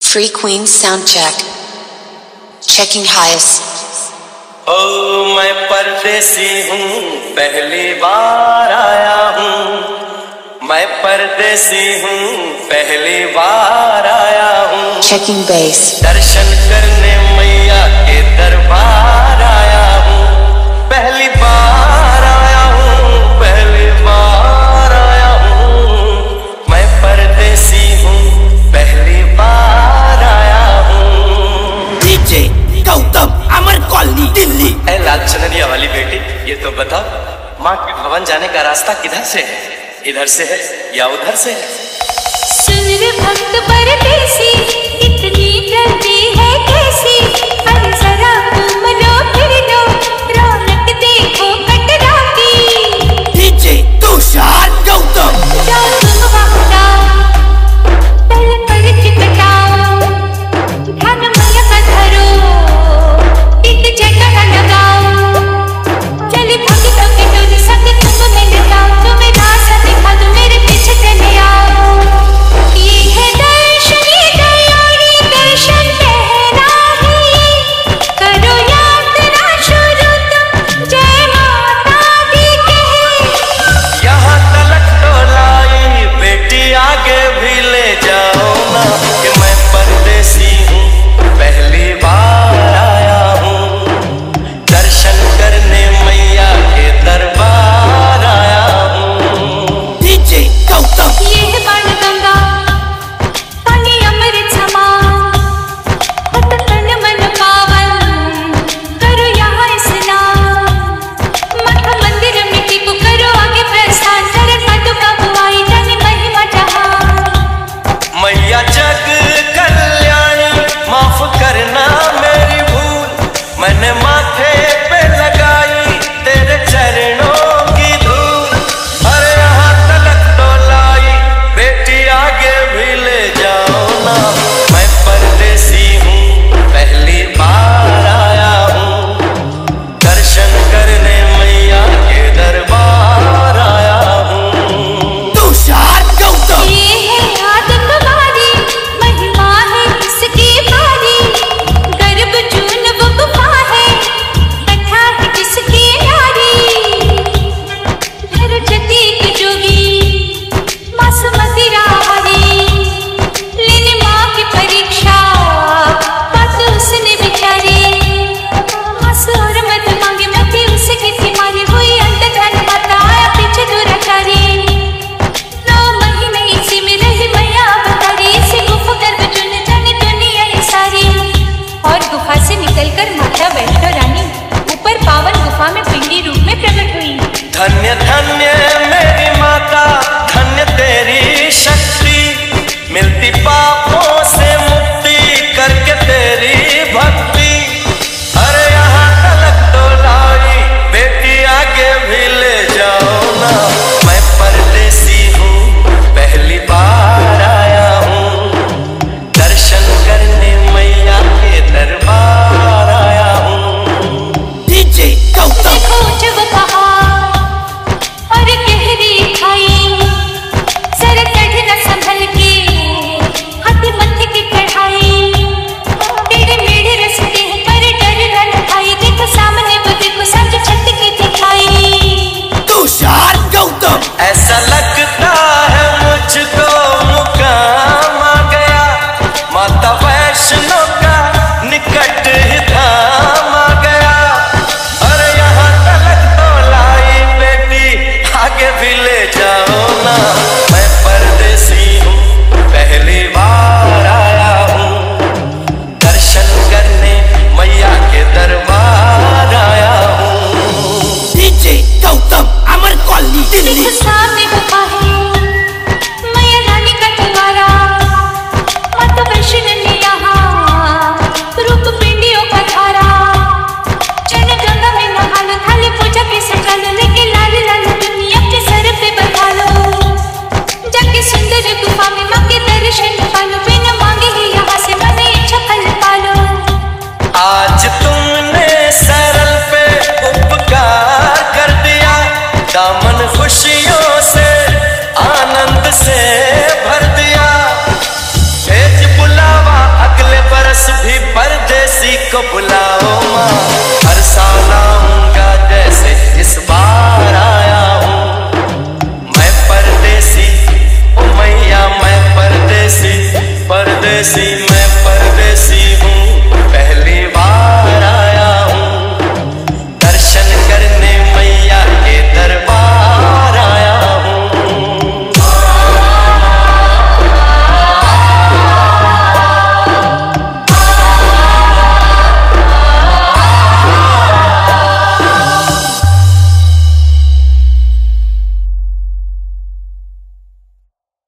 Free Queen sound check. Checking highest. ओ मैं परदेसी हूँ, पहली बार आया हूँ। मैं परदेसी हूँ, पहली बार आया हूँ। Checking bass. दर्शन करने मैया के दरबार आया हूँ। पहली बार आया हूँ, पहली बार आया हूँ। मैं परदेसी हूँ, पहली बार आया हूँ। DJ Gautam, Amar colony, Delhi. ऐ लाल चुनरिया वाली बेटी, ये तो बताओ, माँ के भवन जाने का रास्ता किधर से है? इधर से है या उधर से है? सुन रे भक्त परदेसी, इतनी जल्दी है कैसी? अरे जरा घूम लो फिर लो, रौनक देखो कटरा की। डीजे तुषार गौतम। जाओ तुम वहाँ पहले पर चिपटाओ, ध्यान मैया का धरो, एक जगह लगाओ। चली भक्तों की टोली संग तुम मिल जाओ, तुम्हें रास्ता दिखा दूं, मेरे पीछे चले आओ। ये है दर्शन, ये दया को बुलाओ माँ, हर साल आऊंगा जैसे इस बार आया हूँ। मैं परदेसी, ओ मैया मैं परदेसी, परदेसी